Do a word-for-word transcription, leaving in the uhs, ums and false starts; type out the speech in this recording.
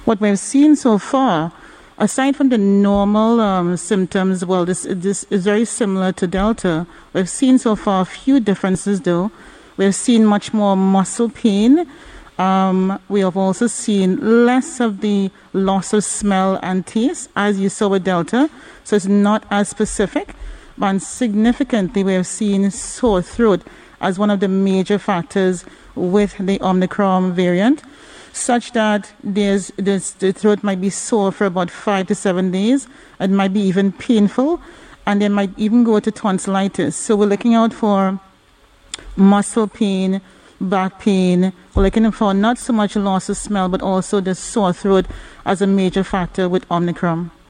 What we've seen so far, aside from the normal um, symptoms, well, this, this is very similar to Delta. We've seen so far a few differences, though. We've seen much more muscle pain. Um, we have also seen less of the loss of smell and taste, as you saw with Delta. So it's not as specific. But significantly, we have seen sore throat as one of the major factors with the Omicron variant, such that there's, there's, the throat might be sore for about five to seven days. It might be even painful, and they might even go to tonsillitis. So we're looking out for muscle pain, back pain. We're looking for not so much loss of smell, but also the sore throat as a major factor with Omicron.